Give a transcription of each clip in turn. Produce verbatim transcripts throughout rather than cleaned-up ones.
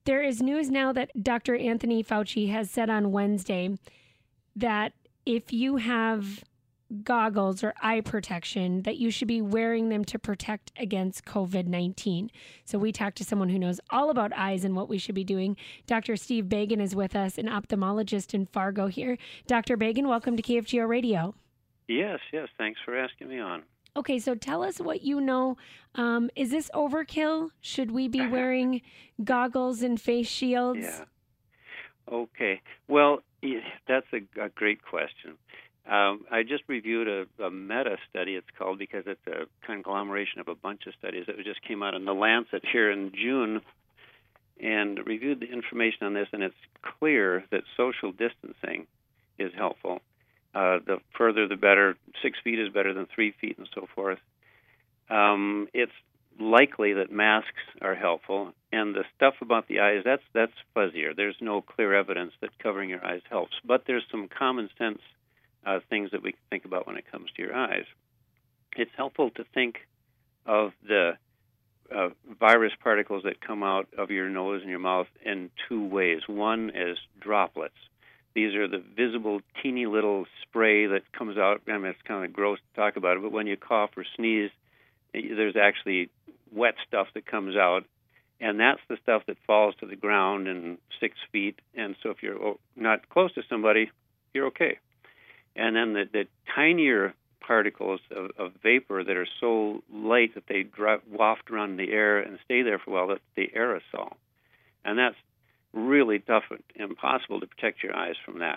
there is news now that Doctor Anthony Fauci has said on Wednesday that if you have goggles or eye protection, that you should be wearing them to protect against COVID nineteen. So we talked to someone who knows all about eyes and what we should be doing. Doctor Steve Bagan is with us, an ophthalmologist in Fargo here. Doctor Bagan, welcome to K F G O Radio. Yes, yes. Thanks for asking me on. Okay, so tell us what you know. Um, is this overkill? Should we be wearing goggles and face shields? Yeah. Okay. Well, yeah, that's a, a great question. Um, I just reviewed a, a meta study, it's called, because it's a conglomeration of a bunch of studies that just came out in The Lancet here in June, and reviewed the information on this, and it's clear that social distancing is helpful. Uh, the further, the better. Six feet is better than three feet and so forth. Um, it's likely that masks are helpful, and the stuff about the eyes, that's that's fuzzier. There's no clear evidence that covering your eyes helps, but there's some common sense uh, things that we can think about when it comes to your eyes. It's helpful to think of the uh, virus particles that come out of your nose and your mouth in two ways. One is droplets. These are the visible, teeny little spray that comes out. I mean, it's kind of gross to talk about it, but when you cough or sneeze, there's actually wet stuff that comes out, and that's the stuff that falls to the ground in six feet. And so if you're not close to somebody, you're okay. And then the, the tinier particles of, of vapor that are so light that they dra- waft around in the air and stay there for a while, that's the aerosol. And that's really tough and impossible to protect your eyes from that.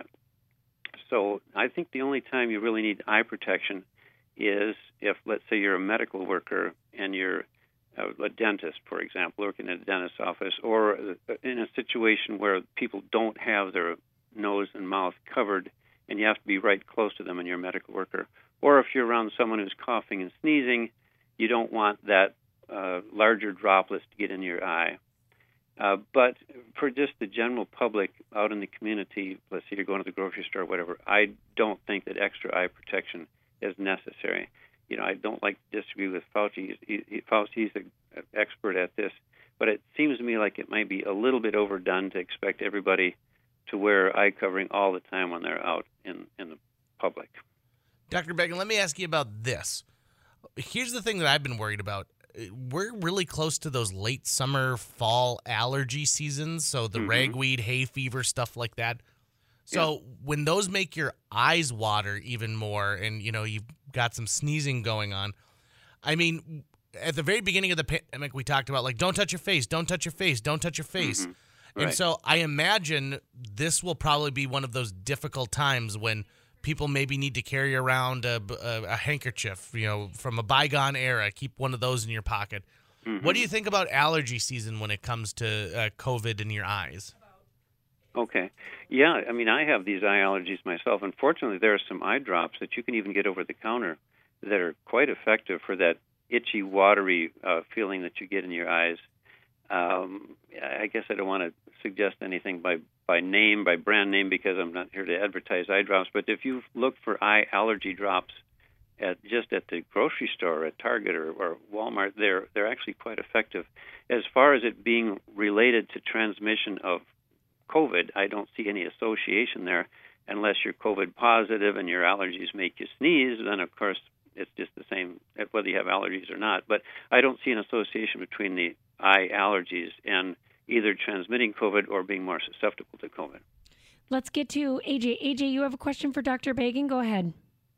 So I think the only time you really need eye protection is if, let's say, you're a medical worker and you're a dentist, for example, working in a dentist's office, or in a situation where people don't have their nose and mouth covered and you have to be right close to them and you're a medical worker. Or if you're around someone who's coughing and sneezing, you don't want that uh, larger droplets to get in your eye. Uh, but for just the general public out in the community, let's say you're going to the grocery store or whatever, I don't think that extra eye protection is necessary. You know, I don't like to disagree with Fauci. He, he, Fauci's an expert at this, but it seems to me like it might be a little bit overdone to expect everybody to wear eye covering all the time when they're out in, in the public. Doctor Bagan, let me ask you about this. Here's the thing that I've been worried about. We're really close to those late summer, fall allergy seasons, so the mm-hmm. ragweed, hay fever, stuff like that. So yeah. when those make your eyes water even more and, you know, you've got some sneezing going on, I mean, at the very beginning of the pandemic, we talked about, like, don't touch your face, don't touch your face, don't touch your face. Mm-hmm. Right. And so I imagine this will probably be one of those difficult times when people maybe need to carry around a, a, a handkerchief, you know, from a bygone era. Keep one of those in your pocket. Mm-hmm. What do you think about allergy season when it comes to uh, COVID in your eyes? Okay. Yeah, I mean, I have these eye allergies myself. Unfortunately, there are some eye drops that you can even get over the counter that are quite effective for that itchy, watery uh, feeling that you get in your eyes. Um, I guess I don't want to suggest anything by, by name, by brand name, because I'm not here to advertise eye drops. But if you look for eye allergy drops at just at the grocery store, at Target or, or Walmart, they're they're actually quite effective. As far as it being related to transmission of COVID, I don't see any association there, unless you're COVID positive and your allergies make you sneeze. Then, of course, it's just the same whether you have allergies or not. But I don't see an association between the eye allergies and either transmitting COVID or being more susceptible to COVID. Let's get to A J. A J, you have a question for Doctor Bagan? Go ahead.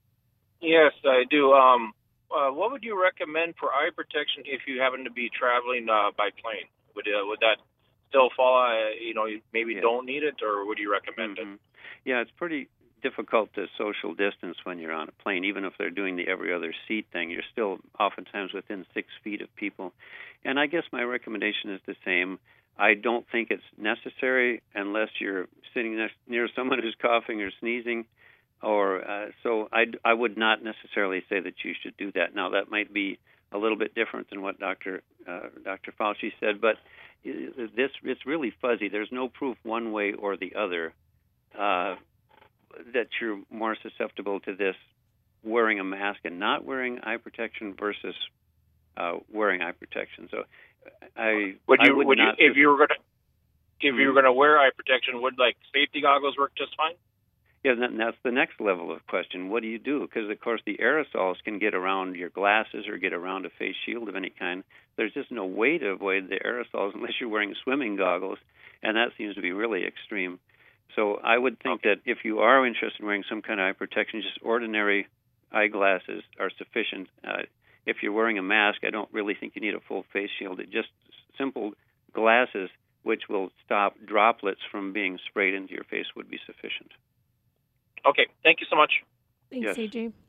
Yes, I do. Um, uh, what would you recommend for eye protection if you happen to be traveling uh, by plane? Would uh, would that still fall? Uh, you know, you maybe yeah. don't need it, or would you recommend mm-hmm. it? Yeah, it's pretty difficult to social distance when you're on a plane. Even if they're doing the every other seat thing, you're still oftentimes within six feet of people. And I guess my recommendation is the same. I don't think it's necessary unless you're sitting next, near someone who's coughing or sneezing. Or uh, so I, I would not necessarily say that you should do that. Now, that might be a little bit different than what Doctor Uh, Doctor Fauci said, but this it's really fuzzy. There's no proof one way or the other uh, that you're more susceptible to this wearing a mask and not wearing eye protection versus uh, wearing eye protection. So I would you I would would not you if you were going to if you were going to wear eye protection, would like safety goggles work just fine? Yeah, and that's the next level of question. What do you do? Because, of course, the aerosols can get around your glasses or get around a face shield of any kind. There's just no way to avoid the aerosols unless you're wearing swimming goggles, and that seems to be really extreme. So I would think Okay. that if you are interested in wearing some kind of eye protection, just ordinary eyeglasses are sufficient. Uh, if you're wearing a mask, I don't really think you need a full face shield. It just simple glasses, which will stop droplets from being sprayed into your face, would be sufficient. Okay, thank you so much. Thanks, Yes. A J.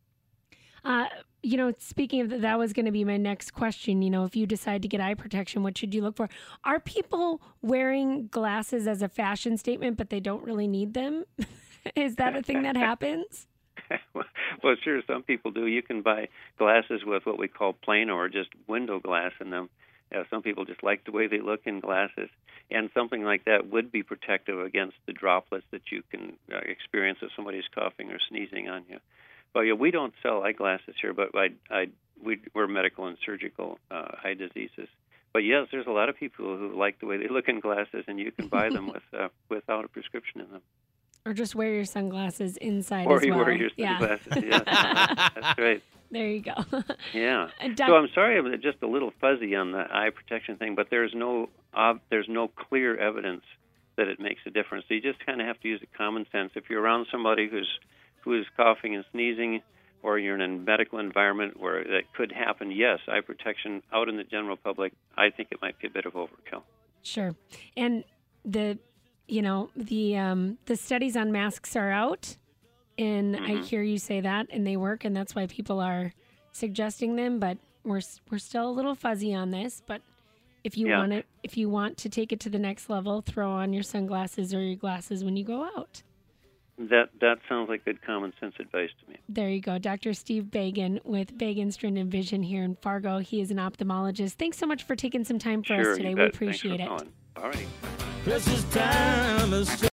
Uh, you know, speaking of that, that was going to be my next question. You know, if you decide to get eye protection, what should you look for? Are people wearing glasses as a fashion statement, but they don't really need them? Is that a thing that happens? Well, sure, some people do. You can buy glasses with what we call plain or just window glass in them. Yeah, some people just like the way they look in glasses, and something like that would be protective against the droplets that you can uh, experience if somebody's coughing or sneezing on you. Well, yeah, we don't sell eyeglasses here, but I, I, we, we're medical and surgical uh, eye diseases. But yes, there's a lot of people who like the way they look in glasses, and you can buy them with uh, without a prescription in them. Or just wear your sunglasses inside Or as you well. wear your Yeah. sunglasses. Yeah, that's right. There you go. Yeah. And doc- So I'm sorry, I'm just a little fuzzy on the eye protection thing, but there's no uh, there's no clear evidence that it makes a difference. So you just kind of have to use a common sense. If you're around somebody who's who is coughing and sneezing, or you're in a medical environment where that could happen, yes, eye protection out in the general public, I think it might be a bit of overkill. Sure. And the, you know, the um, the studies on masks are out, and I Mm-hmm. hear you say that, and they work, and that's why people are suggesting them. But we're we're still a little fuzzy on this. But if you Yeah. want it, if you want to take it to the next level, throw on your sunglasses or your glasses when you go out. That that sounds like good common sense advice to me. There you go. Doctor Steve Bagan with Bagan Strin and Vision here in Fargo. He is an ophthalmologist. Thanks so much for taking some time for Sure, us today. you We bet. appreciate Thanks it. for calling. All right. Precious time is